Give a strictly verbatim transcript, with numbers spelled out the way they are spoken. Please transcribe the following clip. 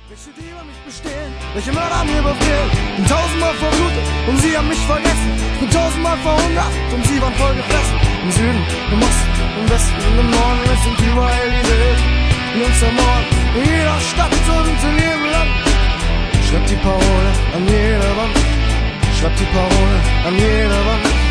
Welche die über mich bestehen, welche Mörder mir befehlen. Bin tausendmal verblutet und sie haben mich vergessen. Bin tausendmal verhungert und sie waren voll gefressen. Im Süden, im Osten, im Westen, im Norden, es sind überall diese Hilfen, die uns ermorden. In jeder Stadt und in jedem Land. Schreibt die Parole an jeder Wand. Schreibt die Parole an jeder Wand.